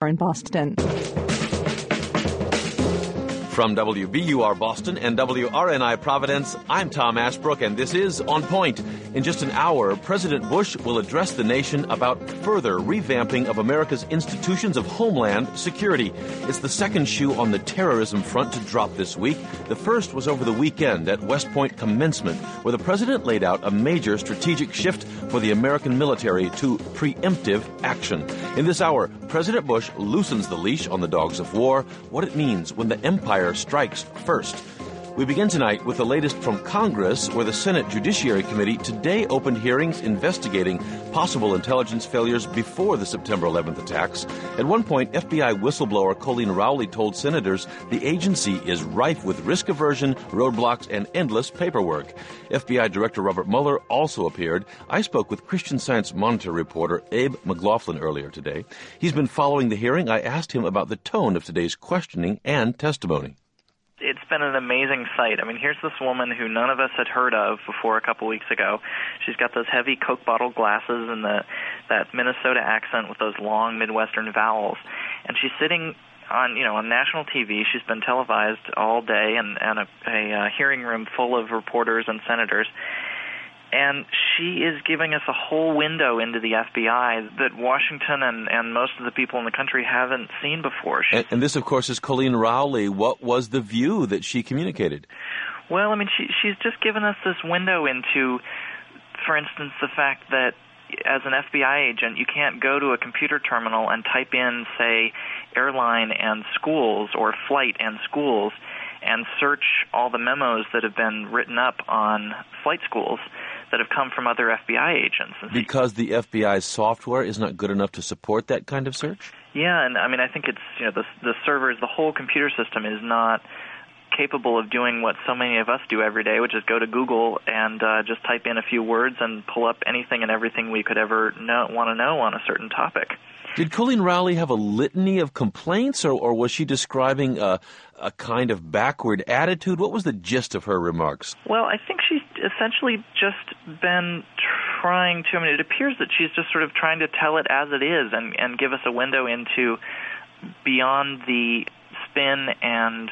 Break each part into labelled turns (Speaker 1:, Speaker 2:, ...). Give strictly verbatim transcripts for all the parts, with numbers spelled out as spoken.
Speaker 1: in Boston.
Speaker 2: From W B U R Boston and W R N I Providence, I'm Tom Ashbrook, and this is On Point. In just an hour, President Bush will address the nation about further revamping of America's institutions of homeland security. It's the second shoe on the terrorism front to drop this week. The first was over the weekend at West Point Commencement, where the president laid out a major strategic shift for the American military to preemptive action. In this hour, President Bush loosens the leash on the dogs of war, what it means when the empire strikes first. We begin tonight with the latest from Congress, where the Senate Judiciary Committee today opened hearings investigating possible intelligence failures before the September eleventh attacks. At one point, F B I whistleblower Colleen Rowley told senators the agency is rife with risk aversion, roadblocks, and endless paperwork. F B I Director Robert Mueller also appeared. I spoke with Christian Science Monitor reporter Abe McLaughlin earlier today. He's been following the hearing. I asked him about the tone of today's questioning and testimony.
Speaker 3: It's been an amazing sight. I mean, here's this woman who none of us had heard of before a couple weeks ago. She's got those heavy Coke bottle glasses and the that Minnesota accent with those long Midwestern vowels. And she's sitting on, you know, on national T V. She's been televised all day and, and a, a, a hearing room full of reporters and senators. And she is giving us a whole window into the F B I that Washington and, and most of the people in the country haven't seen before.
Speaker 2: And, and this, of course, is Colleen Rowley. What was the view that she communicated?
Speaker 3: Well, I mean, she, she's just given us this window into, for instance, the fact that as an F B I agent, you can't go to a computer terminal and type in, say, airline and schools or flight and schools and search all the memos that have been written up on flight schools that have come from other F B I agents.
Speaker 2: Because the F B I's software is not good enough to support that kind of search?
Speaker 3: Yeah, and I mean, I think it's, you know, the, the servers, the whole computer system is not capable of doing what so many of us do every day, which is go to Google and uh, just type in a few words and pull up anything and everything we could ever know, want to know on a certain topic.
Speaker 2: Did Colleen Rowley have a litany of complaints, or, or was she describing a, a kind of backward attitude? What was the gist of her remarks?
Speaker 3: Well, I think she's essentially just been trying to, I mean, it appears that she's just sort of trying to tell it as it is and, and give us a window into beyond the spin and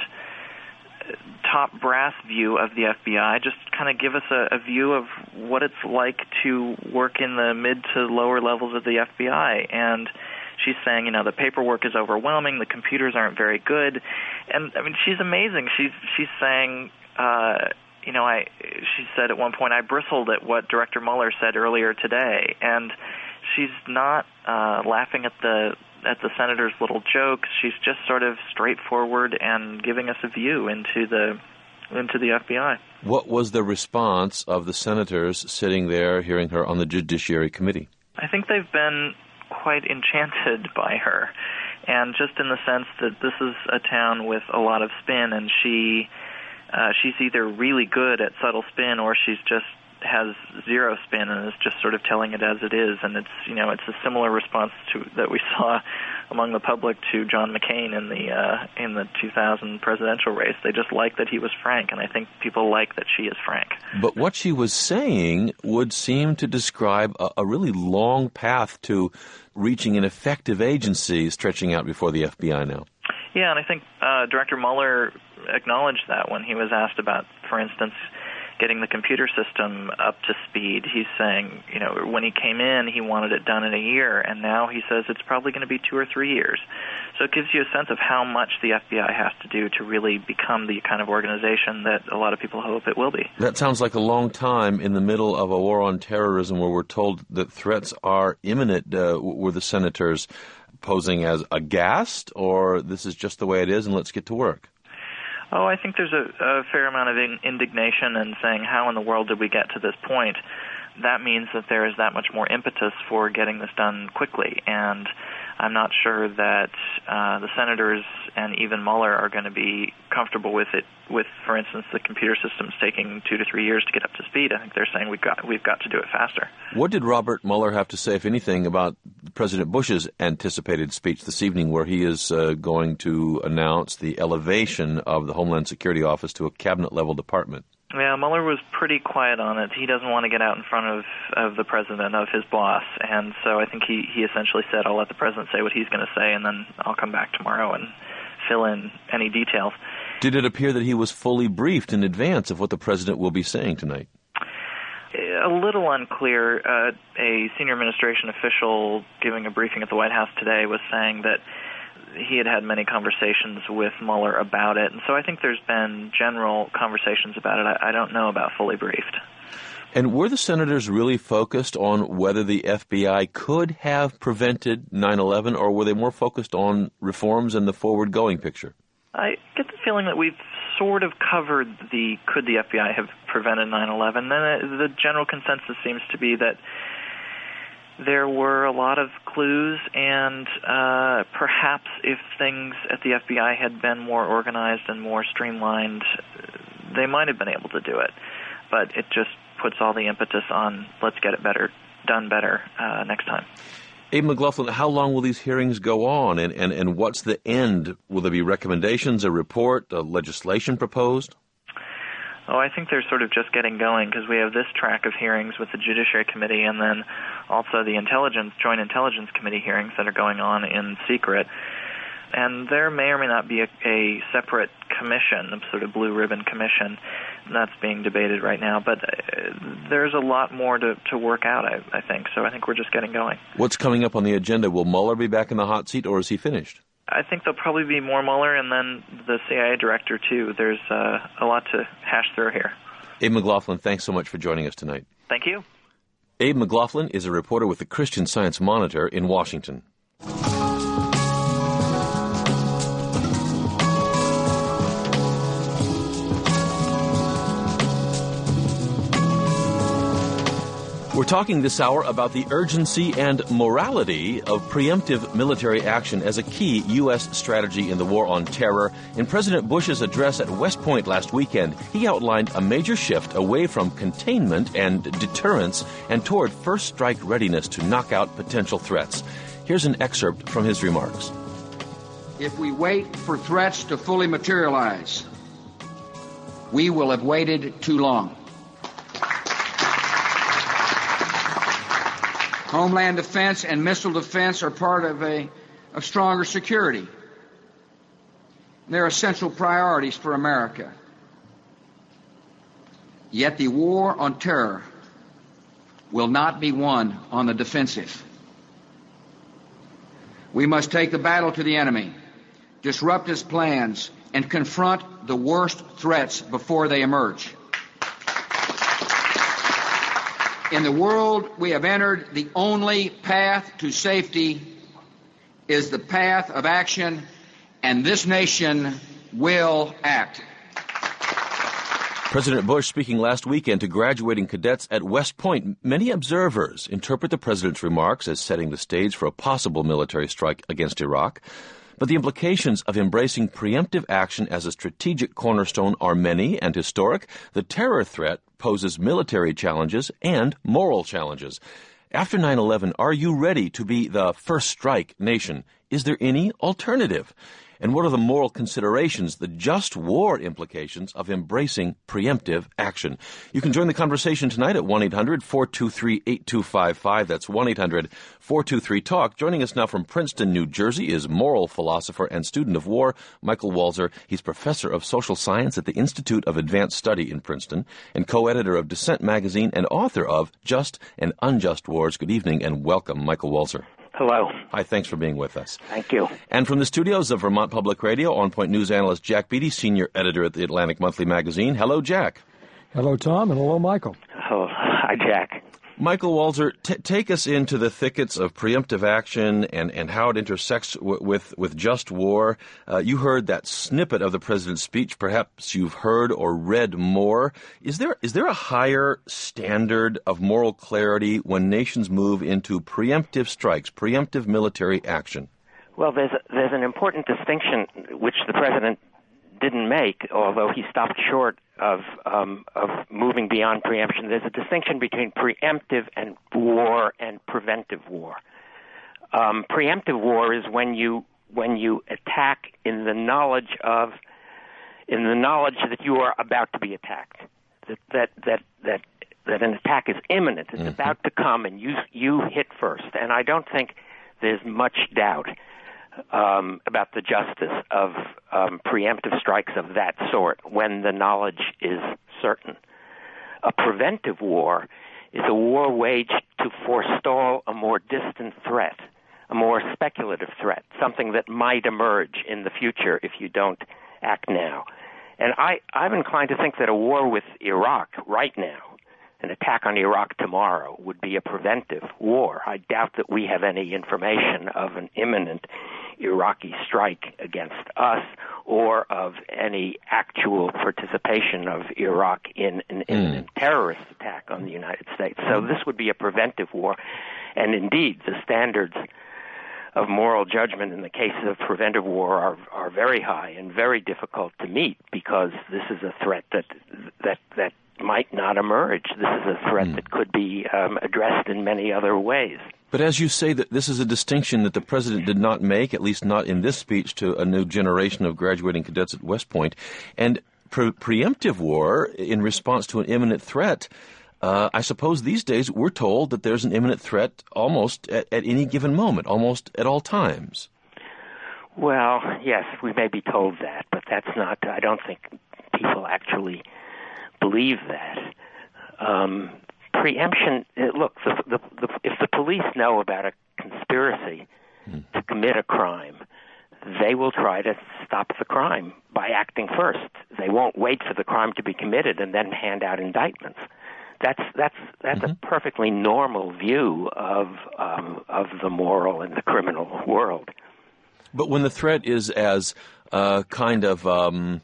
Speaker 3: top brass view of the F B I, just kind of give us a, a view of what it's like to work in the mid to lower levels of the F B I. And she's saying, you know, the paperwork is overwhelming, the computers aren't very good. And, I mean, she's amazing. She's she's saying, uh, you know, I. she said at one point, I bristled at what Director Mueller said earlier today. And she's not uh, laughing at the at the senator's little jokes. She's just sort of straightforward and giving us a view into the into the F B I.
Speaker 2: What was the response of the senators sitting there hearing her on the Judiciary Committee?
Speaker 3: I think they've been quite enchanted by her, and just in the sense that this is a town with a lot of spin, and she uh, she's either really good at subtle spin or she's just has zero spin and is just sort of telling it as it is. And it's, you know, it's a similar response to that we saw among the public to John McCain in the uh, in the two thousand presidential race. They just like that he was frank, and I think people like that she is frank.
Speaker 2: But what she was saying would seem to describe a, a really long path to reaching an effective agency stretching out before the F B I now.
Speaker 3: Yeah, and I think uh, Director Mueller acknowledged that when he was asked about, for instance, getting the computer system up to speed. He's saying, you know, when he came in, he wanted it done in a year, and now he says it's probably going to be two or three years. So it gives you a sense of how much the F B I has to do to really become the kind of organization that a lot of people hope it will be.
Speaker 2: That sounds like a long time in the middle of a war on terrorism where we're told that threats are imminent. Uh, were the senators posing as aghast, or this is just the way it is and let's get to work?
Speaker 3: Oh, I think there's a, a fair amount of in, indignation and saying, how in the world did we get to this point? That means that there is that much more impetus for getting this done quickly. And I'm not sure that uh, the senators and even Mueller are going to be comfortable with it, with, for instance, the computer systems taking two to three years to get up to speed. I think they're saying we've got, we've got to do it faster.
Speaker 2: What did Robert Mueller have to say, if anything, about President Bush's anticipated speech this evening, where he is uh, going to announce the elevation of the Homeland Security Office to a cabinet-level department?
Speaker 3: Yeah, Mueller was pretty quiet on it. He doesn't want to get out in front of, of the president, of his boss, and so I think he, he essentially said, I'll let the president say what he's going to say, and then I'll come back tomorrow and fill in any details.
Speaker 2: Did it appear that he was fully briefed in advance of what the president will be saying tonight?
Speaker 3: A little unclear. Uh, a senior administration official giving a briefing at the White House today was saying that he had had many conversations with Mueller about it, and so I think there's been general conversations about it. I, I don't know about fully briefed.
Speaker 2: And were the senators really focused on whether the F B I could have prevented nine eleven, or were they more focused on reforms and the forward-going picture?
Speaker 3: I get the feeling that we've sort of covered the could the F B I have prevented nine eleven. Then uh, the general consensus seems to be that there were a lot of clues, and uh, perhaps if things at the F B I had been more organized and more streamlined, they might have been able to do it. But it just puts all the impetus on let's get it better, done better uh, next time.
Speaker 2: Abe McLaughlin, how long will these hearings go on, and, and, and what's the end? Will there be recommendations, a report, a legislation proposed?
Speaker 3: Oh, I think they're sort of just getting going because we have this track of hearings with the Judiciary Committee and then also the Intelligence Joint Intelligence Committee hearings that are going on in secret. And there may or may not be a, a separate commission, a sort of blue ribbon commission, that's being debated right now. But uh, there's a lot more to, to work out, I, I think. So I think we're just getting going. What's coming up on the agenda? Will Mueller be back in the hot seat, or is he finished? I think there'll probably be more Mueller and then the C I A director, too. There's uh, a lot to hash through here. Abe McLaughlin, thanks so much for joining us tonight. Thank you. Abe McLaughlin is a reporter with the Christian Science Monitor in Washington. We're talking this hour about the urgency and morality of preemptive military action as a key U S strategy in the war on terror. In President Bush's address at West Point last weekend, he outlined a major shift away from containment and deterrence and toward first strike readiness to knock out potential threats. Here's an excerpt from his remarks.
Speaker 1: If we wait for threats to fully materialize, we will have waited too long. Homeland defense and missile defense are part of a of stronger security. They're essential priorities for America. Yet the war on terror will not be won on the defensive. We must take the battle to the enemy, disrupt his plans, and confront the worst threats before they emerge. In the world we have entered, the only path to safety is the path of action, and this nation will act.
Speaker 2: President Bush speaking last weekend to graduating cadets at West Point. Many observers interpret the president's remarks as setting the stage for a possible military strike against Iraq. But the implications of embracing preemptive action as a strategic cornerstone are many and historic. The terror threat poses military challenges and moral challenges. After nine eleven, are you ready to be the first strike nation? Is there any alternative? And what are the moral considerations, the just war implications of embracing preemptive action? You can join the conversation tonight at one eight hundred four two three eight two five five. That's one eight hundred four two three talk. Joining us now from Princeton, New Jersey, is moral philosopher and student of war, Michael Walzer. He's professor of social science at the Institute of Advanced Study in Princeton and co-editor of Dissent magazine and author of Just and Unjust Wars. Good evening and welcome, Michael Walzer.
Speaker 4: Hello.
Speaker 2: Hi, thanks for being with us.
Speaker 4: Thank you.
Speaker 2: And from the studios of Vermont Public Radio, On Point News analyst Jack Beatty, senior editor at the Atlantic Monthly magazine. Hello, Jack.
Speaker 5: Hello, Tom, and hello, Michael.
Speaker 4: Oh, hi, Jack.
Speaker 2: Michael Walzer, t- take us into the thickets of preemptive action and, and how it intersects w- with, with just war. Uh, you heard that snippet of the president's speech. Perhaps you've heard or read more. Is there is there a higher standard of moral clarity when nations move into preemptive strikes, preemptive military action?
Speaker 4: Well, there's a, there's an important distinction which the president didn't make, although he stopped short of um, of moving beyond preemption. There's a distinction between preemptive and war and preventive war. Um, preemptive war is when you when you attack in the knowledge of in the knowledge that you are about to be attacked. that that that that, that an attack is imminent. It's mm-hmm. about to come, and you you hit first. And I don't think there's much doubt um, about the justice of um, preemptive strikes of that sort when the knowledge is certain. A preventive war is a war waged to forestall a more distant threat, a more speculative threat, something that might emerge in the future if you don't act now. And I, I'm inclined to think that a war with Iraq right now, an attack on Iraq tomorrow, would be a preventive war. I doubt that we have any information of an imminent Iraqi strike against us or of any actual participation of Iraq in an imminent mm. terrorist attack on the United States. So this would be a preventive war. And indeed, the standards of moral judgment in the case of preventive war are are very high and very difficult to meet, because this is a threat that that that might not emerge. This is a threat mm. that could be um, addressed in many other ways.
Speaker 2: But as you say, that this is a distinction that the president did not make, at least not in this speech to a new generation of graduating cadets at West Point, and pre- preemptive war in response to an imminent threat. Uh, I suppose these days we're told that there's an imminent threat almost at, at any given moment, almost at all times.
Speaker 4: Well, yes, we may be told that, but that's not, I don't think people actually believe that. Um, preemption, look, the, the, the, if the police know about a conspiracy hmm. to commit a crime, they will try to stop the crime by acting first. They won't wait for the crime to be committed and then hand out indictments. That's that's that's mm-hmm. a perfectly normal view of um, of the moral and the criminal world.
Speaker 2: But when the threat is as uh, kind of um,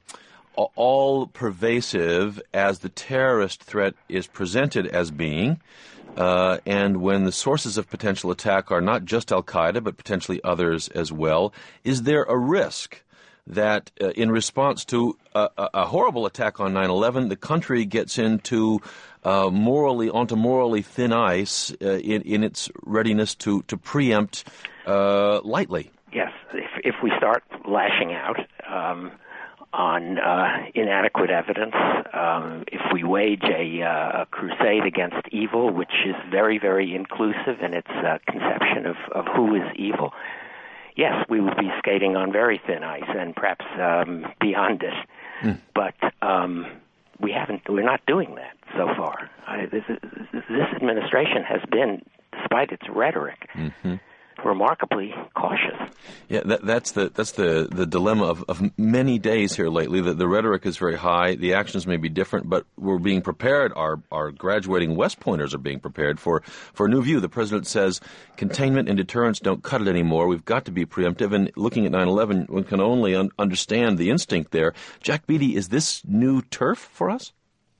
Speaker 2: all-pervasive as the terrorist threat is presented as being, uh, and when the sources of potential attack are not just Al-Qaeda but potentially others as well, is there a risk that uh, in response to a, a horrible attack on nine eleven, the country gets into uh, morally onto morally thin ice uh, in, in its readiness to to preempt uh, lightly?
Speaker 4: Yes, if if we start lashing out um, on uh, inadequate evidence, um, if we wage a, uh, a crusade against evil, which is very, very inclusive in its uh, conception of, of who is evil, yes, we would be skating on very thin ice and perhaps um, beyond it. Mm. But um, we haven't. We're not doing that so far. I, this, this administration has been, despite its rhetoric, mm-hmm. remarkably cautious.
Speaker 2: Yeah, that, that's the that's the, the dilemma of, of many days here lately. The, the rhetoric is very high. The actions may be different, but we're being prepared. Our our graduating West Pointers are being prepared for, for a new view. The president says containment and deterrence don't cut it anymore. We've got to be preemptive. And looking at nine eleven, one can only un- understand the instinct there. Jack Beatty, is this new turf for us?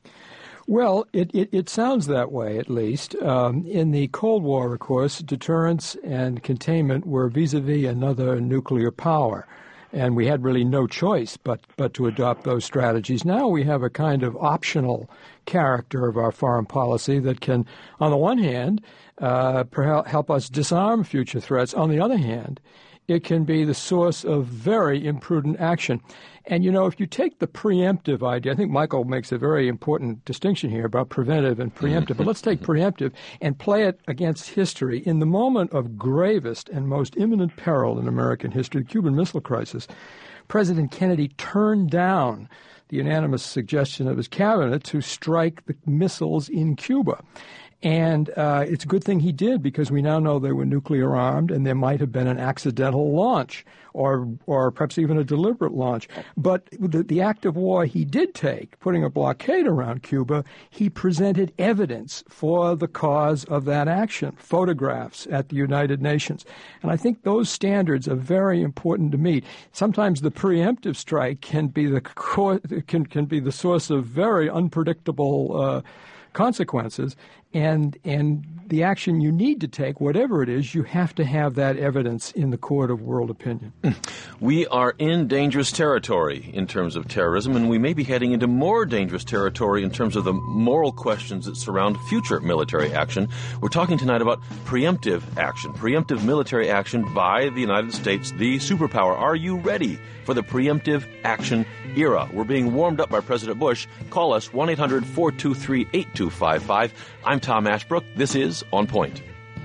Speaker 5: Well, it, it, it sounds that way, at least. Um, in the Cold War, of course, deterrence and containment were vis-a-vis another nuclear power, and we had really no choice but, but to adopt those strategies. Now we have a kind of optional character of our foreign policy that can, on the one hand, uh, perhaps help us disarm future threats. On the other hand, it can be the source of very imprudent action. And, you know, if you take the preemptive idea, I think Michael makes a very important distinction here about preventive and preemptive. But let's take preemptive and play it against history. In the moment of gravest and most imminent peril in American history, the Cuban Missile Crisis, President Kennedy turned down the unanimous suggestion of his cabinet to strike the missiles in Cuba. And uh, it's a good thing he did, because we now know they were nuclear armed and there might have been an accidental launch or or perhaps even a deliberate launch. But the, the act of war he did take, putting a blockade around Cuba, he presented evidence for the cause of that action, photographs at the United Nations. And I think those standards are very important to meet. Sometimes the preemptive strike can be the co- can, can be the source of very unpredictable uh consequences, and and the action you need to take, whatever it is, you have to have that evidence in the court of world opinion.
Speaker 2: We are in dangerous territory in terms of terrorism, and we may be heading into more dangerous territory in terms of the moral questions that surround future military action. We're talking tonight about preemptive action, preemptive military action by the United States, the superpower. Are you ready for the preemptive action era? We're being warmed up by President Bush. Call us, one eight hundred four two three eight two five five. I'm Tom Ashbrook. This is On Point.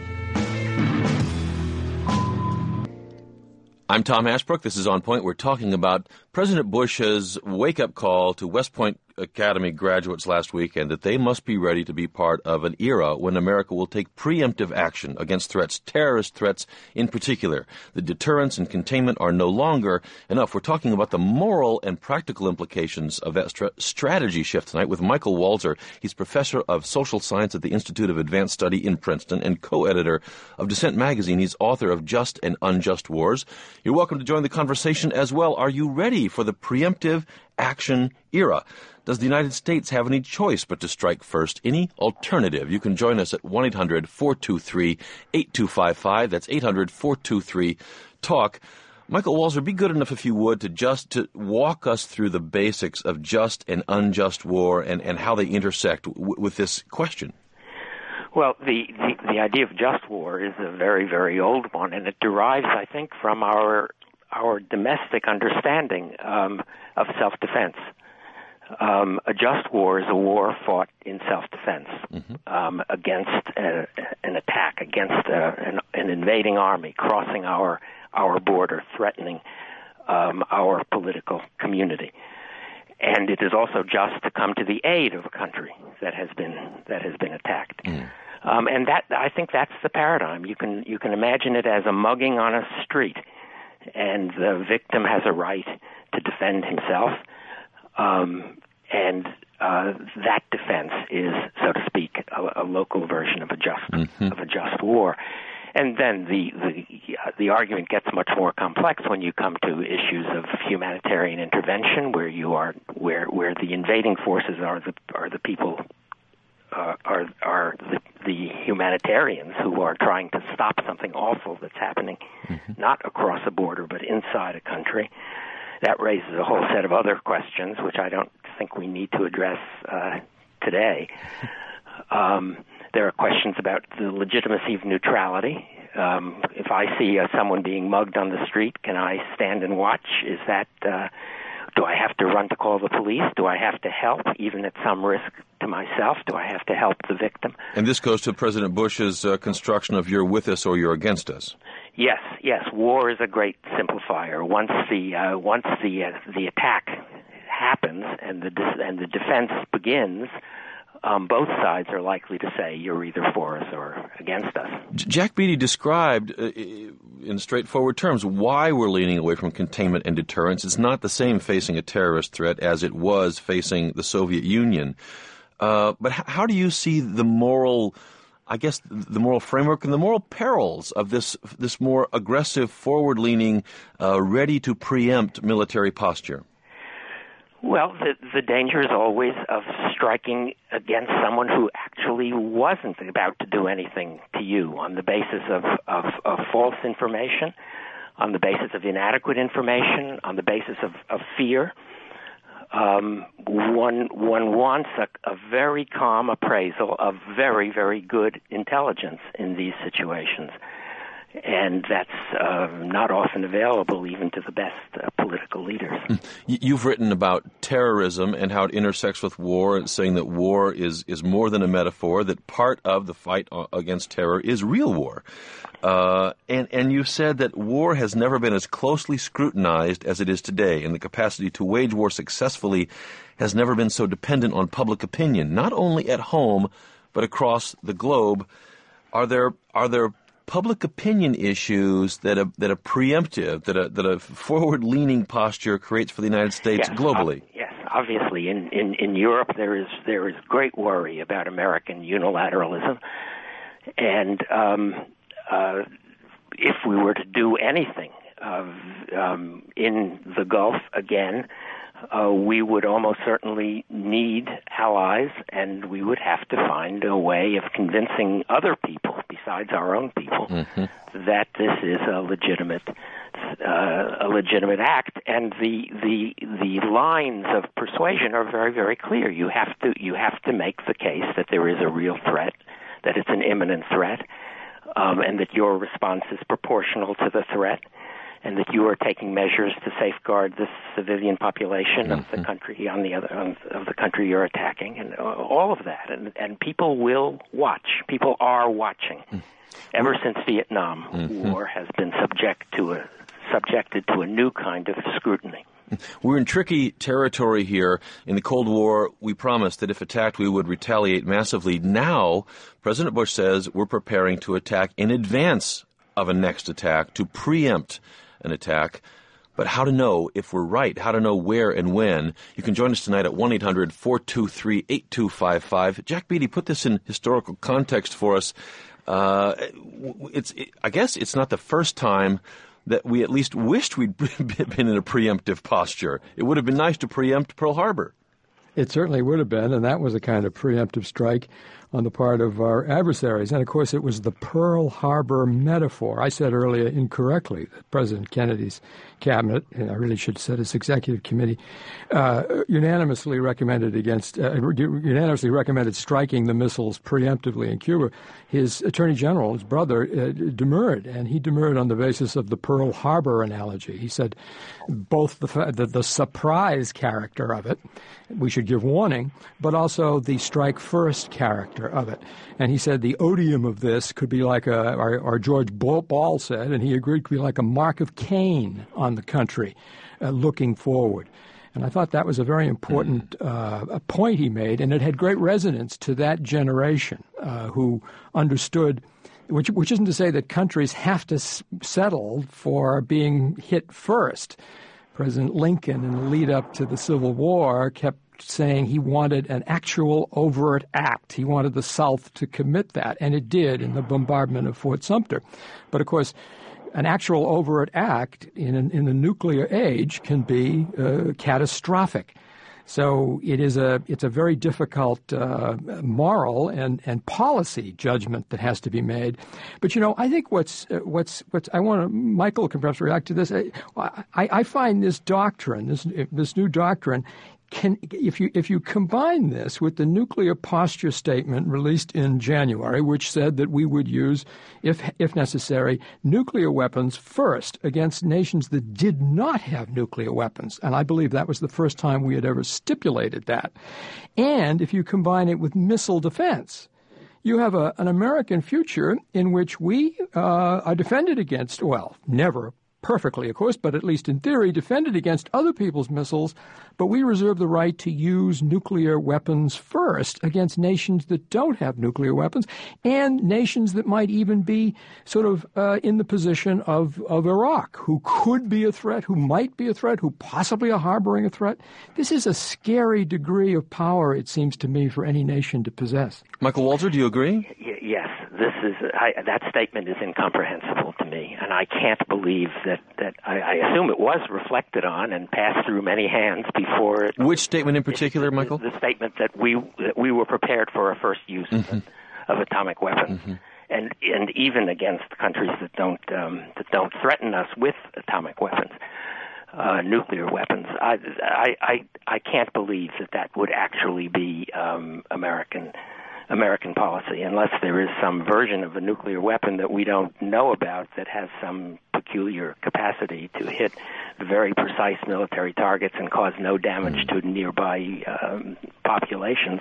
Speaker 2: I'm Tom Ashbrook. This is On Point. We're talking about President Bush's wake-up call to West Point Academy graduates last week, and that they must be ready to be part of an era when America will take preemptive action against threats, terrorist threats in particular. The deterrence and containment are no longer enough. We're talking about the moral and practical implications of that stra- strategy shift tonight with Michael Walzer. He's professor of social science at the Institute of Advanced Study in Princeton and co-editor of Dissent Magazine. He's author of Just and Unjust Wars. You're welcome to join the conversation as well. Are you ready for the preemptive action era? Does the United States have any choice but to strike first? Any alternative? You can join us at one eight hundred four two three eight two five five. That's eight hundred four two three talk. Michael Walzer, be good enough, if you would, to just to walk us through the basics of just and unjust war and, and how they intersect w- with this question.
Speaker 4: Well, the, the, the idea of just war is a very, very old one, and it derives, I think, from our our domestic understanding um, of self-defense. Um, a just war is a war fought in self-defense mm-hmm. um, against a, an attack, against a, an, an invading army crossing our our border, threatening um, our political community. And it is also just to come to the aid of a country that has been that has been attacked. Mm. Um, and that I think that's the paradigm. You can you can imagine it as a mugging on a street, and the victim has a right to defend himself. Um, and uh, that defense is, so to speak, a, a local version of a just mm-hmm. of a just war. And then the the, uh, the argument gets much more complex when you come to issues of humanitarian intervention, where you are where where the invading forces are the are the people uh, are are the, the humanitarians who are trying to stop something awful that's happening, mm-hmm. not across a border but inside a country. That raises a whole set of other questions, which I don't think we need to address uh, today. Um, there are questions about the legitimacy of neutrality. Um, if I see uh, someone being mugged on the street, can I stand and watch? Is that uh, do I have to run to call the police? Do I have to help, even at some risk to myself? Do I have to help the victim?
Speaker 2: And this goes to President Bush's uh, construction of "you're with us or you're against us."
Speaker 4: Yes, yes. War is a great simplifier. Once the uh, once the uh, the attack happens and the de- and the defense begins, um, both sides are likely to say you're either for us or against us.
Speaker 2: Jack Beatty described uh, in straightforward terms why we're leaning away from containment and deterrence. It's not the same facing a terrorist threat as it was facing the Soviet Union. Uh, but h- how do you see the moral, I guess, the moral framework and the moral perils of this this more aggressive, forward-leaning, uh, ready to preempt military posture?
Speaker 4: Well, the, the danger is always of striking against someone who actually wasn't about to do anything to you on the basis of, of, of false information, on the basis of inadequate information, on the basis of, of fear. Um, one one wants a, a very calm appraisal of very, very good intelligence in these situations. And that's uh, not often available even to the best uh, political leaders.
Speaker 2: You've written about terrorism and how it intersects with war, saying that war is, is more than a metaphor, that part of the fight against terror is real war. Uh, and, and you've said that war has never been as closely scrutinized as it is today, and the capacity to wage war successfully has never been so dependent on public opinion, not only at home, but across the globe. Are there are there public opinion issues that a that a preemptive, that a that a forward-leaning posture creates for the United States
Speaker 4: yes,
Speaker 2: globally?
Speaker 4: Uh, yes, obviously, in, in, in Europe there is there is great worry about American unilateralism, and um, uh, if we were to do anything uh, um, in the Gulf again, uh, we would almost certainly need allies, and we would have to find a way of convincing other people besides our own people mm-hmm. that this is a legitimate uh, a legitimate act. And the the the lines of persuasion are very, very clear. You have to you have to make the case that there is a real threat, that it's an imminent threat, um, and that your response is proportional to the threat, and that you are taking measures to safeguard the civilian population mm-hmm. of the country on the other of the country you're attacking, and all of that. And, and people will watch. People are watching. Mm-hmm. Ever since Vietnam mm-hmm. War has been subject to a subjected to a new kind of scrutiny.
Speaker 2: We're in tricky territory here. In the Cold War, we promised that if attacked, we would retaliate massively. Now, President Bush says we're preparing to attack in advance of a next attack, to preempt an attack. But how to know if we're right, how to know where and when. You can join us tonight at one eight hundred four two three eight two five five. Jack Beatty, put this in historical context for us. Uh, it's, it, I guess it's not the first time that we at least wished we'd been in a preemptive posture. It would have been nice to preempt Pearl Harbor.
Speaker 5: It certainly would have been, and that was a kind of preemptive strike on the part of our adversaries. And, of course, it was the Pearl Harbor metaphor. I said earlier incorrectly that President Kennedy's cabinet, and I really should have said his executive committee, uh, unanimously recommended against uh, unanimously recommended striking the missiles preemptively in Cuba. His attorney general, his brother, uh, demurred, and he demurred on the basis of the Pearl Harbor analogy. He said both the, the, the surprise character of it, we should give warning, but also the strike first character of it. And he said the odium of this could be like a, or, or George Ball said, and he agreed, could be like a mark of Cain on the country uh, looking forward. And I thought that was a very important uh, a point he made, and it had great resonance to that generation uh, who understood, which, which isn't to say that countries have to s- settle for being hit first. President Lincoln, in the lead up to the Civil War, kept saying he wanted an actual overt act. He wanted the South to commit that, and it did in the bombardment of Fort Sumter. But, of course, an actual overt act in, an, in the nuclear age can be uh, catastrophic. So it is a it's a very difficult uh, moral and, and policy judgment that has to be made. But you know, I think what's uh, what's what's I want to Michael can perhaps react to this. I, I, I find this doctrine, this this new doctrine. Can, if you if you combine this with the nuclear posture statement released in January, which said that we would use, if if necessary, nuclear weapons first against nations that did not have nuclear weapons, and I believe that was the first time we had ever stipulated that, and if you combine it with missile defense, you have a, an American future in which we uh, are defended against, well, never perfectly, of course, but at least in theory, defended against other people's missiles, but we reserve the right to use nuclear weapons first against nations that don't have nuclear weapons and nations that might even be sort of uh, in the position of, of Iraq, who could be a threat, who might be a threat, who possibly are harboring a threat. This is a scary degree of power, it seems to me, for any nation to possess.
Speaker 2: Michael Walzer, do you agree?
Speaker 4: Y- yes. This is I, that statement is incomprehensible to me, and I can't believe that, that I, I assume it was reflected on and passed through many hands before it.
Speaker 2: Which statement in particular,
Speaker 4: it,
Speaker 2: Michael?
Speaker 4: The, the statement that we that we were prepared for a first use
Speaker 2: mm-hmm.
Speaker 4: of, of atomic weapons,
Speaker 2: mm-hmm.
Speaker 4: and and even against countries that don't um, that don't threaten us with atomic weapons. Uh, nuclear weapons. I, I I I can't believe that that would actually be um, American. American policy, unless there is some version of a nuclear weapon that we don't know about that has some peculiar capacity to hit very precise military targets and cause no damage mm. to nearby um, populations.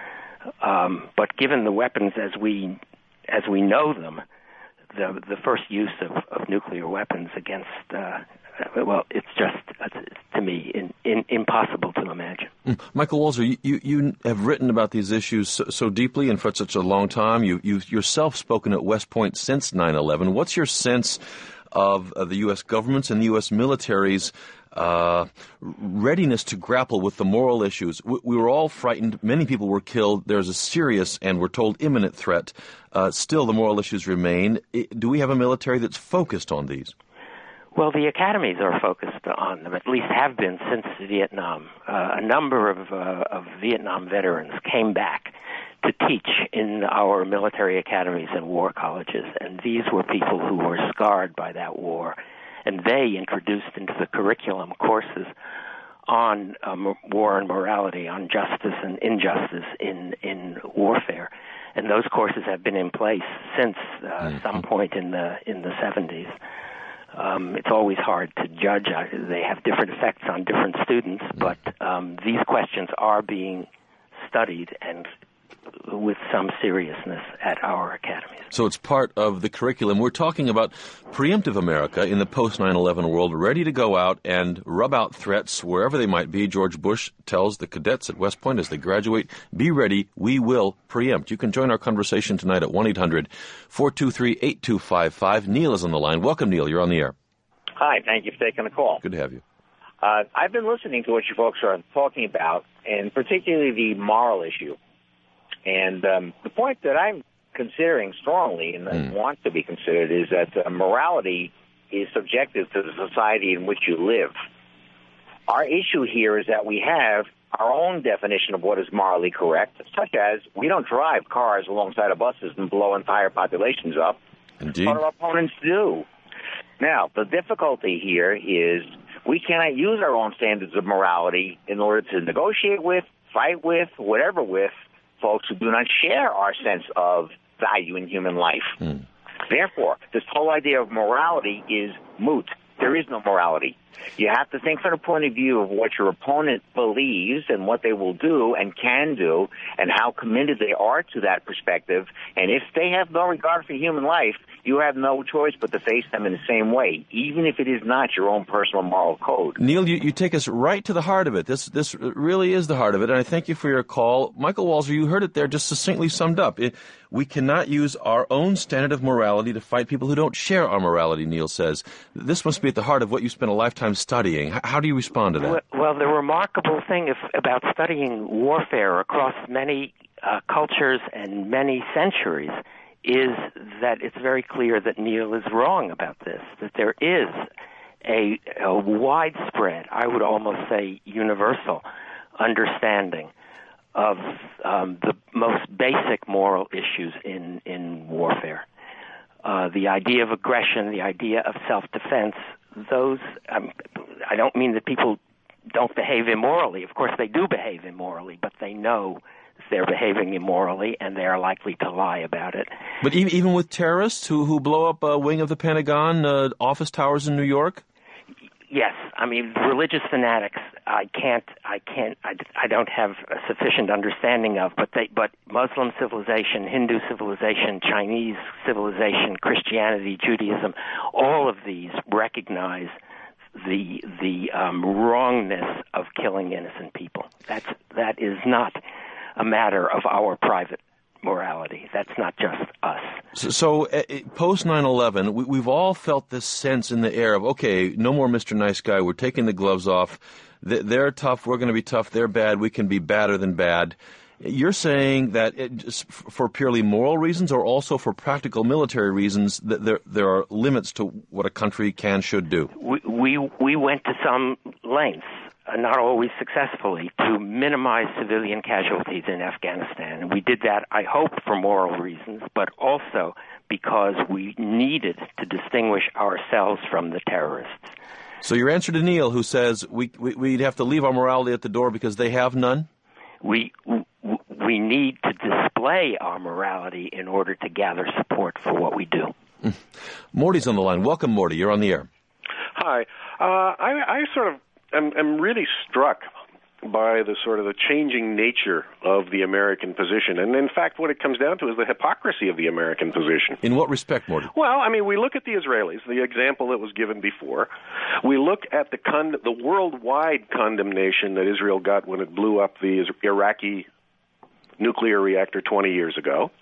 Speaker 4: Um, but given the weapons as we as we know them, the the first use of, of nuclear weapons against uh, well, it's just, uh, to me, in, in, impossible to imagine.
Speaker 2: Mm. Michael Walzer, you, you have written about these issues so, so deeply and for such a long time. You, you've yourself spoken at West Point since nine eleven. What's your sense of, of the U S government's and the U S military's uh, readiness to grapple with the moral issues? We, we were all frightened. Many people were killed. There's a serious and we're told imminent threat. Uh, still, the moral issues remain. Do we have a military that's focused on these?
Speaker 4: Well, the academies are focused on them, at least have been since Vietnam. Uh, a number of, uh, of Vietnam veterans came back to teach in our military academies and war colleges, and these were people who were scarred by that war, and they introduced into the curriculum courses on um, war and morality, on justice and injustice in, in warfare. And those courses have been in place since uh, mm-hmm. some point in the in the seventies. Um, it's always hard to judge. They have different effects on different students, but um, these questions are being studied and with some seriousness at our academies.
Speaker 2: So it's part of the curriculum. We're talking about preemptive America in the post nine eleven world, ready to go out and rub out threats wherever they might be. George Bush tells the cadets at West Point as they graduate, be ready, we will preempt. You can join our conversation tonight at one eight hundred four two three eight two five five. Neil is on the line. Welcome, Neil. You're on the air.
Speaker 6: Hi, thank you for taking the call.
Speaker 2: Good to have you.
Speaker 6: Uh, I've been listening to what you folks are talking about, and particularly the moral issue. And um, the point that I'm considering strongly and mm. want to be considered is that uh, morality is subjective to the society in which you live. Our issue here is that we have our own definition of what is morally correct, such as we don't drive cars alongside of buses and blow entire populations up.
Speaker 2: Indeed.
Speaker 6: What our opponents do. Now, the difficulty here is we cannot use our own standards of morality in order to negotiate with, fight with, whatever with, folks who do not share our sense of value in human life. Mm. Therefore, this whole idea of morality is moot. There is no morality. You have to think from the point of view of what your opponent believes and what they will do and can do and how committed they are to that perspective. And if they have no regard for human life, you have no choice but to face them in the same way, even if it is not your own personal moral code.
Speaker 2: Neil, you, you take us right to the heart of it. This this really is the heart of it, and I thank you for your call. Michael Walzer, you heard it there just succinctly summed up. It, we cannot use our own standard of morality to fight people who don't share our morality, Neil says. This must be at the heart of what you spent a lifetime studying. How, how do you respond to that?
Speaker 4: Well, the remarkable thing if, about studying warfare across many uh, cultures and many centuries is that it's very clear that Neil is wrong about this, that there is a, a widespread, I would almost say universal, understanding of um, the most basic moral issues in, in warfare. Uh, the idea of aggression, the idea of self-defense, those, um, I don't mean that people don't behave immorally. Of course they do behave immorally, but they know they're behaving immorally, and they are likely to lie about it.
Speaker 2: But even even with terrorists who, who blow up a wing of the Pentagon, uh, office towers in New York?
Speaker 4: Yes, I mean religious fanatics. I can't, I can't, I, I don't have a sufficient understanding of. But they, but Muslim civilization, Hindu civilization, Chinese civilization, Christianity, Judaism, all of these recognize the the um, wrongness of killing innocent people. That's that is not a matter of our private morality. That's not just us.
Speaker 2: So, so uh, post nine eleven, we, we've all felt this sense in the air of, okay, no more Mister Nice Guy. We're taking the gloves off. They're tough. We're going to be tough. They're bad. We can be badder than bad. You're saying that it, just for purely moral reasons or also for practical military reasons that there there are limits to what a country can, should do?
Speaker 4: We we, we went to some lengths, uh, not always successfully, to minimize civilian casualties in Afghanistan. And we did that, I hope, for moral reasons, but also because we needed to distinguish ourselves from the terrorists.
Speaker 2: So your answer to Neil, who says we, we we'd have to leave our morality at the door because they have none?
Speaker 4: We we need to display our morality in order to gather support for what we do.
Speaker 2: Mm. Morty's on the line. Welcome, Morty. You're on the air.
Speaker 7: Hi. Uh, I, I sort of am, am really struck by the sort of the changing nature of the American position. And in fact, what it comes down to is the hypocrisy of the American position.
Speaker 2: In what respect, Morty?
Speaker 7: Well, I mean, we look at the Israelis, the example that was given before. We look at the con- the worldwide condemnation that Israel got when it blew up the Iraqi nuclear reactor twenty years ago.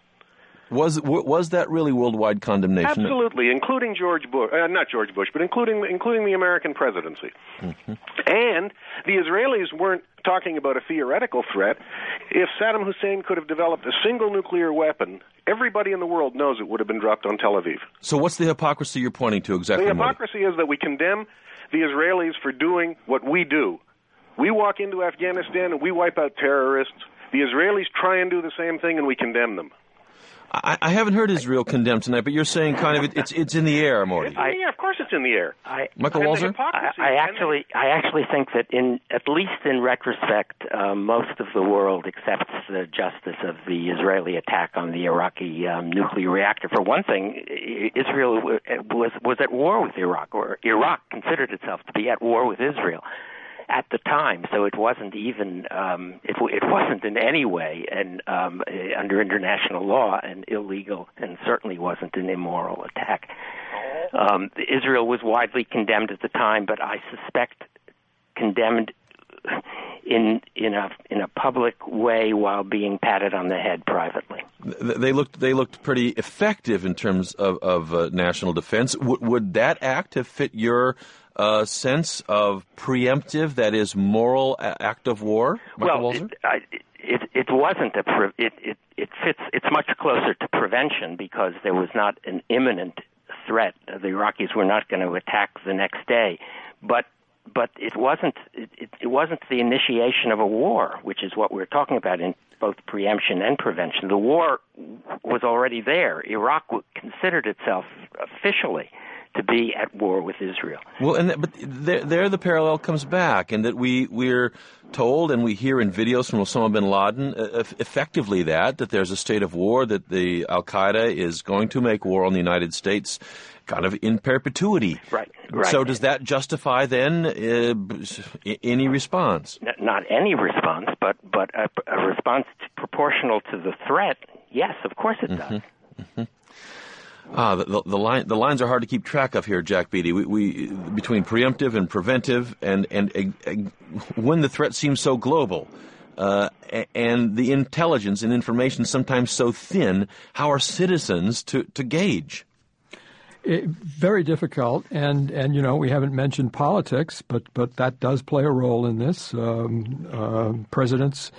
Speaker 2: Was was that really worldwide condemnation?
Speaker 7: Absolutely, including George Bush, uh, not George Bush, but including including the American presidency. Mm-hmm. And the Israelis weren't talking about a theoretical threat. If Saddam Hussein could have developed a single nuclear weapon everybody in the world knows it would have been dropped on Tel Aviv.
Speaker 2: So what's the hypocrisy you're pointing to exactly?
Speaker 7: The hypocrisy is that we condemn the Israelis for doing what we do. We walk into Afghanistan and we wipe out terrorists. The Israelis try and do the same thing, and we condemn them.
Speaker 2: I, I haven't heard Israel condemned tonight, but you're saying kind of it, it's it's in the air, Morty.
Speaker 7: I, yeah, of course it's in the air.
Speaker 4: I,
Speaker 2: Michael Walzer?
Speaker 4: I, I actually, I actually think that in at least in retrospect, uh, most of the world accepts the justice of the Israeli attack on the Iraqi um, nuclear reactor. For one thing, Israel was was at war with Iraq, or Iraq considered itself to be at war with Israel at the time, so it wasn't even um, it, it wasn't in any way and um, under international law an illegal, and certainly wasn't an immoral attack. Um, Israel was widely condemned at the time, but I suspect condemned in in a in a public way while being patted on the head privately.
Speaker 2: They looked they looked pretty effective in terms of of uh, national defense. W- would that act have fit your uh, sense of preemptive, that is, moral a- act of war, Michael
Speaker 4: well,
Speaker 2: Walzer?
Speaker 4: It, I, it it wasn't a pre- it, it it fits. It's much closer to prevention because there was not an imminent threat. The Iraqis were not going to attack the next day, but. But it wasn't it, it wasn't the initiation of a war, which is what we're talking about in both preemption and prevention. The war was already there. Iraq considered itself officially to be at war with Israel.
Speaker 2: Well, and but there, there the parallel comes back, and that we we're told, and we hear in videos from Osama bin Laden, uh, effectively that that there's a state of war, that the Al Qaeda is going to make war on the United States, kind of in perpetuity.
Speaker 4: Right. Right.
Speaker 2: So does that justify then uh, any response?
Speaker 4: Not any response, but but a, a response proportional to the threat. Yes, of course it does.
Speaker 2: Mm-hmm. Mm-hmm. Ah, the, the, the line the lines are hard to keep track of here, Jack Beatty. We, we between preemptive and preventive, and and uh, when the threat seems so global. Uh, and the intelligence and information sometimes so thin, how are citizens to, to gauge?
Speaker 5: It, very difficult, and, and you know we haven't mentioned politics, but but that does play a role in this. Um, uh, presidents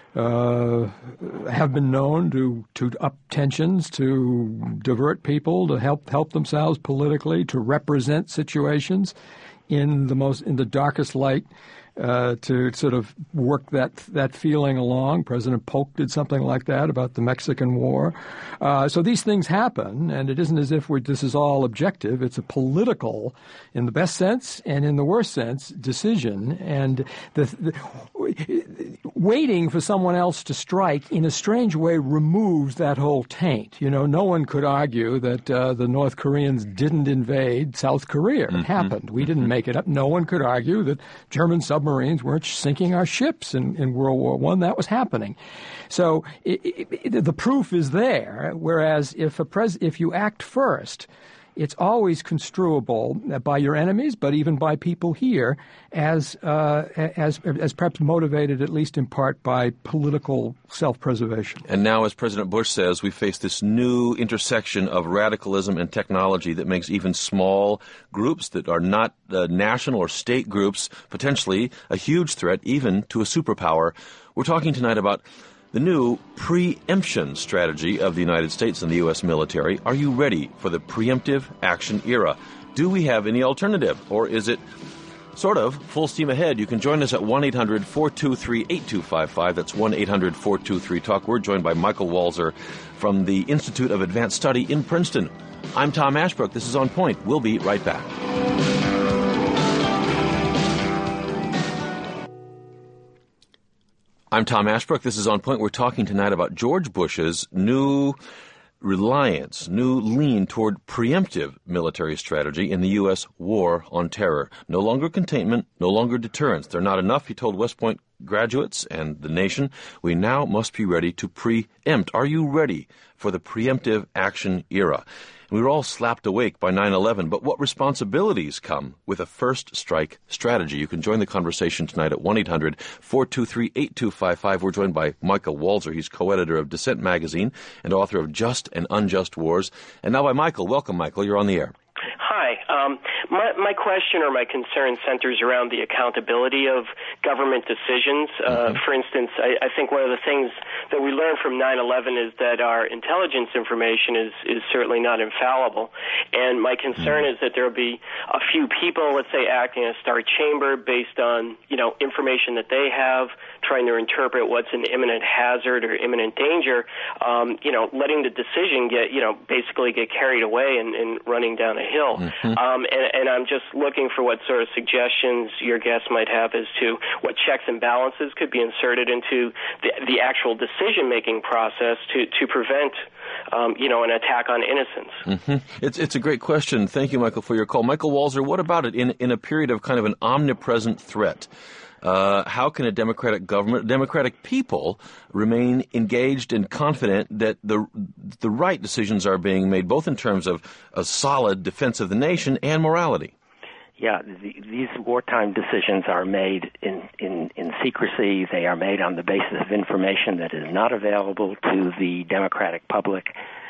Speaker 5: uh, have been known to to up tensions, to divert people, to help help themselves politically, to represent situations in the most in the darkest light. Uh, to sort of work that that feeling along. President Polk did something like that about the Mexican War. Uh, so these things happen, and it isn't as if we, this is all objective. It's a political, in the best sense and in the worst sense, decision. And the, the, waiting for someone else to strike, in a strange way, removes that whole taint. You know, no one could argue that uh, the North Koreans didn't invade South Korea. It mm-hmm. happened. We didn't make it up. No one could argue that German submarines Marines weren't sinking our ships in, in World War One. That was happening. So it, it, it, the proof is there, whereas if a pres- if you act first, it's always construable by your enemies, but even by people here, as uh, as as perhaps motivated, at least in part, by political self-preservation.
Speaker 2: And now, as President Bush says, we face this new intersection of radicalism and technology that makes even small groups that are not uh, national or state groups potentially a huge threat, even to a superpower. We're talking tonight about the new preemption strategy of the United States and the U S military. Are you ready for the preemptive action era? Do we have any alternative, or is it sort of full steam ahead? You can join us at one eight hundred four two three eight two five five. That's one eight hundred four two three talk. We're joined by Michael Walzer from the Institute of Advanced Study in Princeton. I'm Tom Ashbrook. This is On Point. We'll be right back. I'm Tom Ashbrook. This is On Point. We're talking tonight about George Bush's new reliance, new lean toward preemptive military strategy in the U S war on terror. No longer containment, no longer deterrence. They're not enough, he told West Point graduates and the nation. We now must be ready to preempt. Are you ready for the preemptive action era? We were all slapped awake by nine eleven, but what responsibilities come with a first strike strategy? You can join the conversation tonight at one eight hundred four two three eight two five five. We're joined by Michael Walzer. He's co-editor of Dissent Magazine and author of Just and Unjust Wars. And now by Michael. Welcome, Michael. You're on the air.
Speaker 8: Hi. Hi. Um, my, my question or my concern centers around the accountability of government decisions. Uh, mm-hmm. For instance, I, I think one of the things that we learned from nine eleven is that our intelligence information is, is certainly not infallible. And my concern mm-hmm. is that there will be a few people, let's say, acting in a star chamber based on, you know, information that they have, trying to interpret what's an imminent hazard or imminent danger, um, you know, letting the decision get, you know, basically get carried away and, and running down a hill. Mm-hmm. Um, and, and I'm just looking for what sort of suggestions your guests might have as to what checks and balances could be inserted into the, the actual decision-making process to, to prevent, um, you know, an attack on innocence.
Speaker 2: Mm-hmm. It's, it's a great question. Thank you, Michael, for your call. Michael Walzer, what about it in, in a period of kind of an omnipresent threat? Uh, how can a democratic government, democratic people, remain engaged and confident that the the right decisions are being made, both in terms of a solid defense of the nation and morality?
Speaker 4: Yeah, the, these wartime decisions are made in, in, in secrecy. They are made on the basis of information that is not available to the democratic public.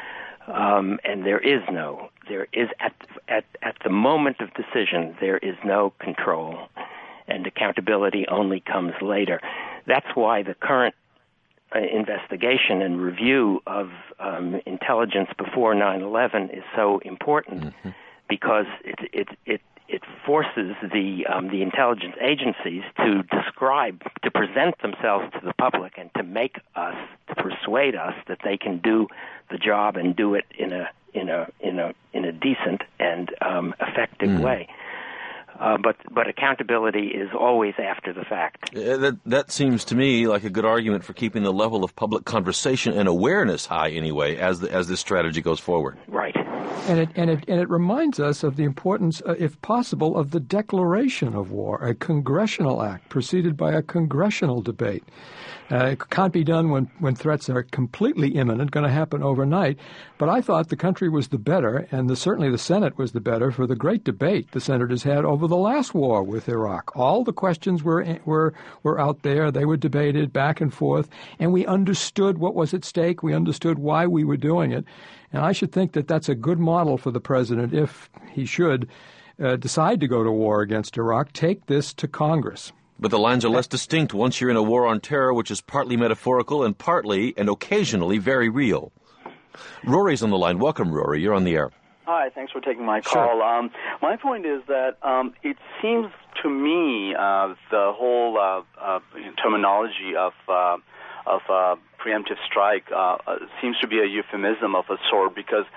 Speaker 4: Um, and there is no, there is at, at, at the moment of decision, there is no control. And accountability only comes later. That's why the current uh, investigation and review of um, intelligence before nine eleven is so important, mm-hmm. because it it it it forces the um, the intelligence agencies to describe, to present themselves to the public, and to make us, to persuade us that they can do the job and do it in a in a in a in a decent and um, effective mm-hmm. way. Uh, but but accountability is always after the fact.
Speaker 2: Uh, that that seems to me like a good argument for keeping the level of public conversation and awareness high, anyway, as the, as this strategy goes forward.
Speaker 4: Right.
Speaker 5: And it and it and it reminds us of the importance, uh, if possible, of the declaration of war, a congressional act preceded by a congressional debate. Uh, it can't be done when, when threats are completely imminent, going to happen overnight. But I thought the country was the better, and the, certainly the Senate was the better, for the great debate the senators had over the last war with Iraq. All the questions were were were out there. They were debated back and forth, and we understood what was at stake. We understood why we were doing it. And I should think that that's a good model for the president if he should uh, decide to go to war against Iraq. Take this to Congress.
Speaker 2: But the lines are less distinct once you're in a war on terror, which is partly metaphorical and partly and occasionally very real. Rory's on the line. Welcome, Rory. You're on the air.
Speaker 9: Hi. Thanks for taking my call.
Speaker 2: Sure.
Speaker 9: Um, my point is that um, it seems to me uh, the whole uh, uh, terminology of uh, of uh, preemptive strike uh, uh, seems to be a euphemism of a sort, because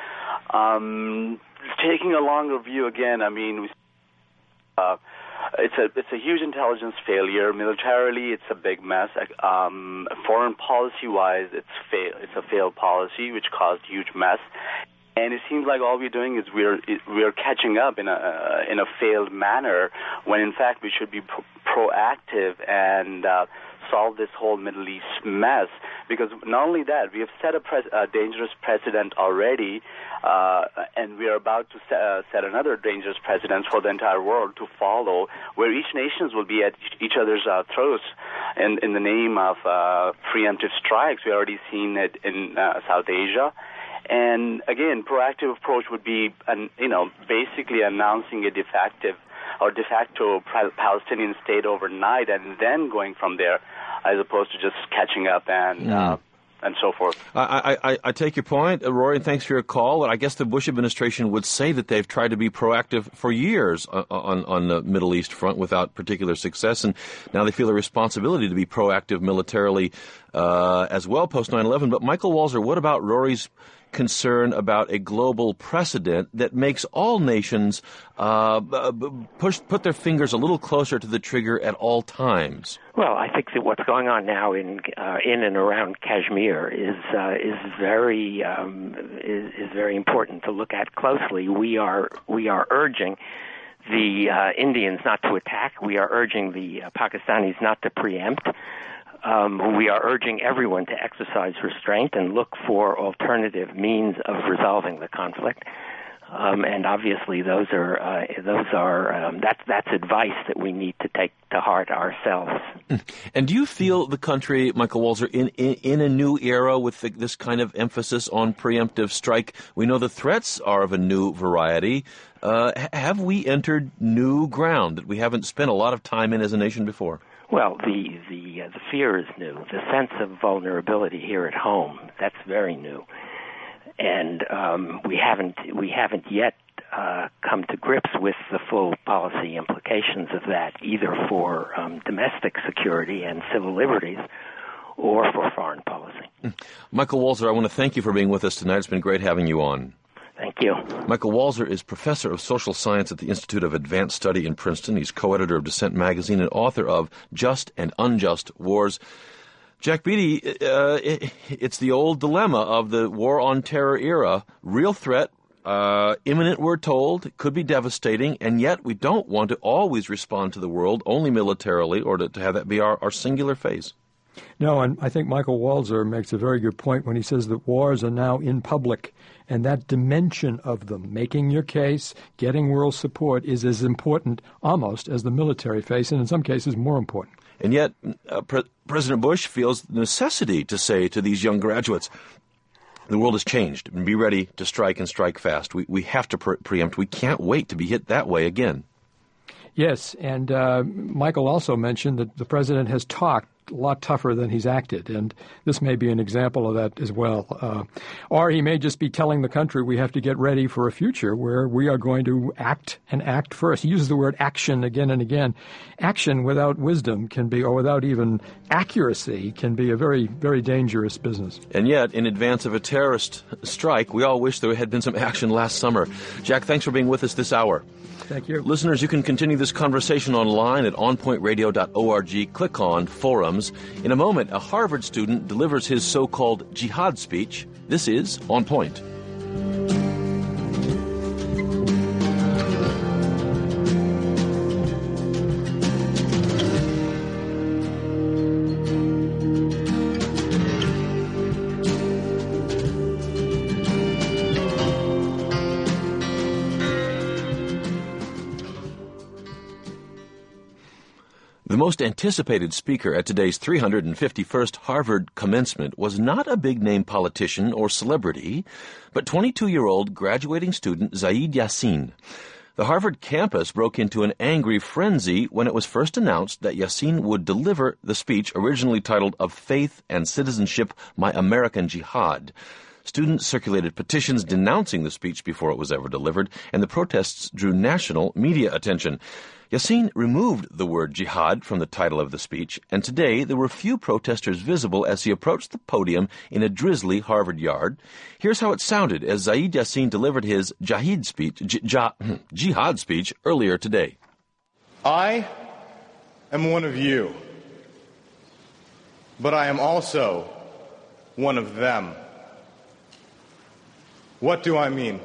Speaker 9: um, taking a longer view again, I mean, we uh, It's a it's a huge intelligence failure. Militarily, it's a big mess. Um, foreign policy-wise, it's fail. It's a failed policy which caused huge mess. And it seems like all we're doing is we're we're catching up in a uh, in a failed manner, when in fact we should be pro- proactive and uh, solve this whole Middle East mess. Because not only that, we have set a, pre- a dangerous precedent already, uh, and we are about to set, uh, set another dangerous precedent for the entire world to follow, where each nations will be at each other's uh, throats in, in the name of uh, preemptive strikes. We've already seen it in uh, South Asia. And again, proactive approach would be, an, you know, basically announcing a de facto or de facto Palestinian state overnight, and then going from there, as opposed to just catching up and mm. uh, and so forth.
Speaker 2: I, I, I take your point, Rory, and thanks for your call. I guess the Bush administration would say that they've tried to be proactive for years on, on, on the Middle East front without particular success, and now they feel a responsibility to be proactive militarily uh, as well post nine eleven. But Michael Walzer, what about Rory's concern about a global precedent that makes all nations uh, push put their fingers a little closer to the trigger at all times?
Speaker 4: Well, I think that what's going on now in uh, in and around Kashmir is uh, is very um, is, is very important to look at closely. We are we are urging the uh, Indians not to attack. We are urging the uh, Pakistanis not to preempt. Um, we are urging everyone to exercise restraint and look for alternative means of resolving the conflict. Um, and obviously, those are uh, those are um, that's that's advice that we need to take to heart ourselves.
Speaker 2: And do you feel the country, Michael Walzer, in in, in a new era with the, this kind of emphasis on preemptive strike? We know the threats are of a new variety. Uh, have we entered new ground that we haven't spent a lot of time in as a nation before?
Speaker 4: Well, the the uh, the fear is new. The sense of vulnerability here at home, that's very new. And um, we haven't we haven't yet uh, come to grips with the full policy implications of that, either for um, domestic security and civil liberties or for foreign policy.
Speaker 2: Michael Walzer, I want to thank you for being with us tonight. It's been great having you on.
Speaker 4: Thank you.
Speaker 2: Michael Walzer is professor of social science at the Institute of Advanced Study in Princeton. He's co-editor of Dissent magazine and author of Just and Unjust Wars. Jack Beatty, uh, it, it's the old dilemma of the war on terror era. Real threat, uh, imminent, we're told, could be devastating, and yet we don't want to always respond to the world only militarily or to, to have that be our, our singular phase.
Speaker 5: No, and I think Michael Walzer makes a very good point when he says that wars are now in public, and that dimension of them, making your case, getting world support, is as important almost as the military phase, and in some cases more important.
Speaker 2: And yet, uh, Pre- President Bush feels the necessity to say to these young graduates, the world has changed, and be ready to strike and strike fast. We we have to pre- preempt. We can't wait to be hit that way again.
Speaker 5: Yes, and uh, Michael also mentioned that the president has talked a lot tougher than he's acted, and this may be an example of that as well. Uh, or he may just be telling the country we have to get ready for a future where we are going to act and act first. He uses the word action again and again. Action without wisdom can be, or without even accuracy, can be a very, very dangerous business.
Speaker 2: And yet, in advance of a terrorist strike, we all wish there had been some action last summer. Jack, thanks for being with us this hour.
Speaker 5: Thank you.
Speaker 2: Listeners, you can continue this conversation online at on point radio dot org. Click on Forums. In a moment, a Harvard student delivers his so-called jihad speech. This is On Point. The most anticipated speaker at today's three hundred fifty-first Harvard commencement was not a big-name politician or celebrity, but twenty-two-year-old graduating student Zaid Yassin. The Harvard campus broke into an angry frenzy when it was first announced that Yassin would deliver the speech originally titled Of Faith and Citizenship, My American Jihad. Students circulated petitions denouncing the speech before it was ever delivered, and the protests drew national media attention. Yassin removed the word jihad from the title of the speech, and today there were few protesters visible as he approached the podium in a drizzly Harvard yard. Here's how it sounded as Zaid Yassin delivered his jihad speech, j- j- jihad speech earlier today.
Speaker 10: I am one of you, but I am also one of them. What do I mean?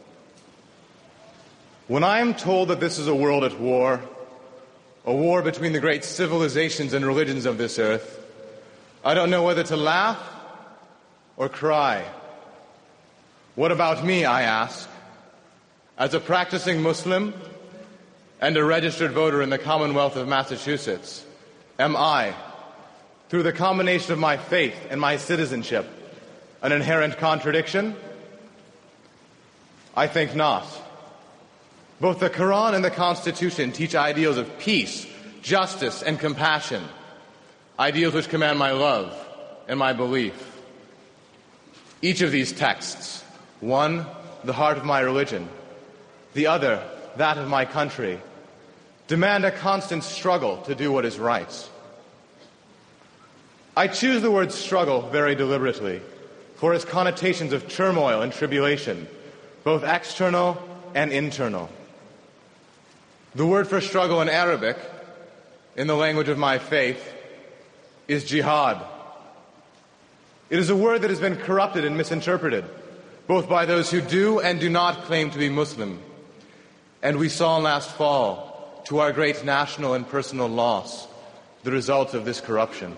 Speaker 10: When I am told that this is a world at war, a war between the great civilizations and religions of this earth, I don't know whether to laugh or cry. What about me, I ask, as a practicing Muslim and a registered voter in the Commonwealth of Massachusetts? Am I, through the combination of my faith and my citizenship, an inherent contradiction? I think not. Both the Quran and the Constitution teach ideals of peace, justice, and compassion, ideals which command my love and my belief. Each of these texts, one, the heart of my religion, the other, that of my country, demand a constant struggle to do what is right. I choose the word struggle very deliberately for its connotations of turmoil and tribulation, both external and internal. The word for struggle in Arabic, in the language of my faith, is jihad. It is a word that has been corrupted and misinterpreted, both by those who do and do not claim to be Muslim. And we saw last fall, to our great national and personal loss, the result of this corruption.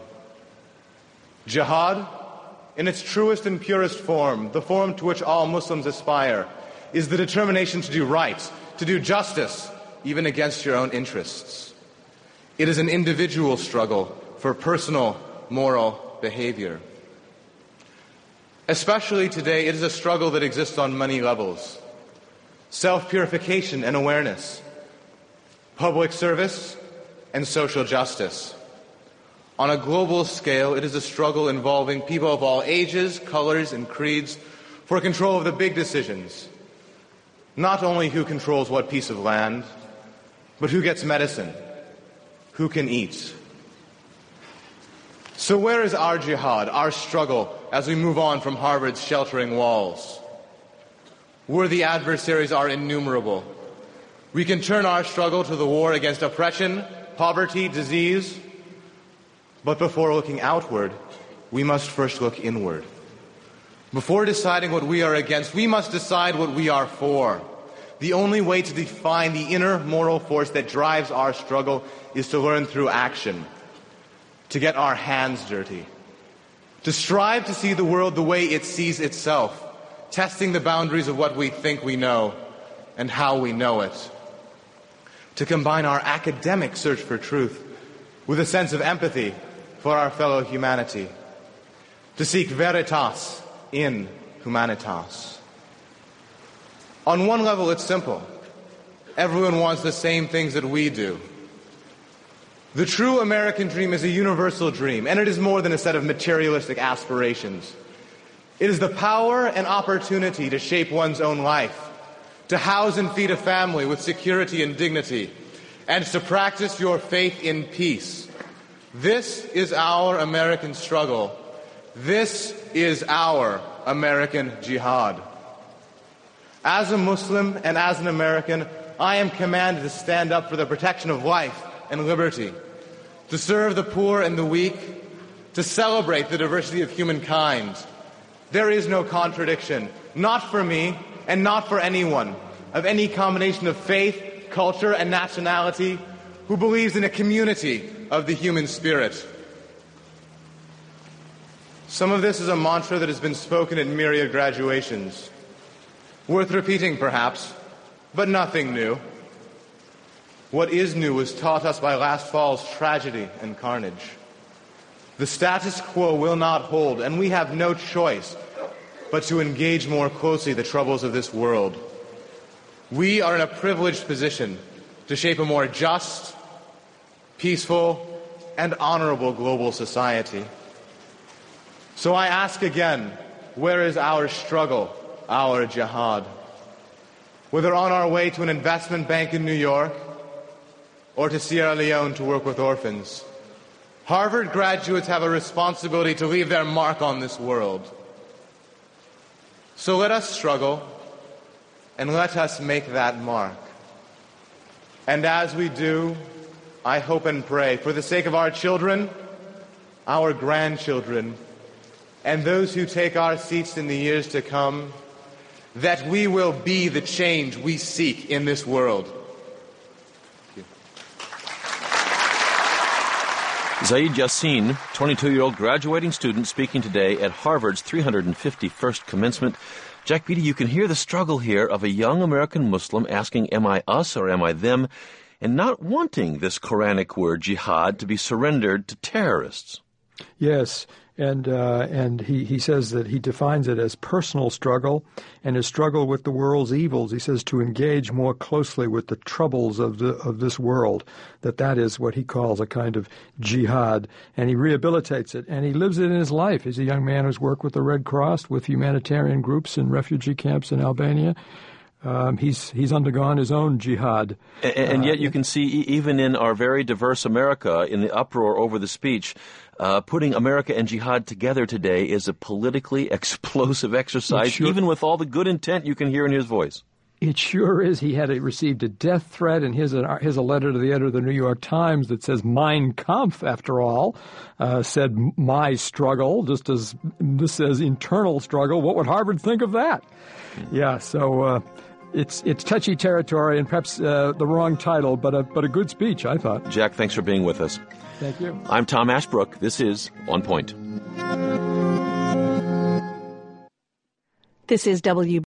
Speaker 10: Jihad, in its truest and purest form, the form to which all Muslims aspire, is the determination to do right, to do justice, even against your own interests. It is an individual struggle for personal moral behavior. Especially today, it is a struggle that exists on many levels. Self-purification and awareness, public service, and social justice. On a global scale, it is a struggle involving people of all ages, colors, and creeds for control of the big decisions. Not only who controls what piece of land, but who gets medicine, who can eat. So where is our jihad, our struggle, as we move on from Harvard's sheltering walls? Worthy adversaries are innumerable. We can turn our struggle to the war against oppression, poverty, disease. But before looking outward, we must first look inward. Before deciding what we are against, we must decide what we are for. The only way to define the inner moral force that drives our struggle is to learn through action, to get our hands dirty, to strive to see the world the way it sees itself, testing the boundaries of what we think we know and how we know it, to combine our academic search for truth with a sense of empathy for our fellow humanity, to seek veritas in humanitas. On one level, it's simple. Everyone wants the same things that we do. The true American dream is a universal dream, and it is more than a set of materialistic aspirations. It is the power and opportunity to shape one's own life, to house and feed a family with security and dignity, and to practice your faith in peace. This is our American struggle. This is our American jihad. As a Muslim and as an American, I am commanded to stand up for the protection of life and liberty, to serve the poor and the weak, to celebrate the diversity of humankind. There is no contradiction, not for me and not for anyone, of any combination of faith, culture, and nationality who believes in a community of the human spirit. Some of this is a mantra that has been spoken at myriad graduations. Worth repeating, perhaps, but nothing new. What is new was taught us by last fall's tragedy and carnage. The status quo will not hold, and we have no choice but to engage more closely the troubles of this world. We are in a privileged position to shape a more just, peaceful, and honorable global society. So I ask again, where is our struggle, our jihad? Whether on our way to an investment bank in New York or to Sierra Leone to work with orphans, Harvard graduates have a responsibility to leave their mark on this world. So let us struggle, and let us make that mark. And as we do, I hope and pray, for the sake of our children, our grandchildren, and those who take our seats in the years to come, that we will be the change we seek in this world.
Speaker 2: Zaid Yassin, twenty-two-year-old graduating student speaking today at Harvard's three hundred fifty-first commencement. Jack Beatty, you can hear the struggle here of a young American Muslim asking, am I us or am I them, and not wanting this Quranic word, jihad, to be surrendered to terrorists.
Speaker 5: Yes, and uh, and he, he says that he defines it as personal struggle and a struggle with the world's evils. He says to engage more closely with the troubles of the of this world, that that is what he calls a kind of jihad, and he rehabilitates it, and he lives it in his life. He's a young man who's worked with the Red Cross, with humanitarian groups in refugee camps in Albania. Um, he's he's undergone his own jihad.
Speaker 2: And, and yet you can see, even in our very diverse America, in the uproar over the speech, uh, putting America and jihad together today is a politically explosive exercise, sure, even with all the good intent you can hear in his voice.
Speaker 5: It sure is. He had a, received a death threat, and here's a, here's a letter to the editor of the New York Times that says, Mein Kampf, after all, uh, said my struggle, just as this says internal struggle. What would Harvard think of that? Mm-hmm. Yeah, so... Uh, It's it's touchy territory and perhaps uh, the wrong title, but a, but a good speech, I thought.
Speaker 2: Jack, thanks for being with us.
Speaker 5: Thank you.
Speaker 2: I'm Tom Ashbrook. This is On Point.
Speaker 11: This is W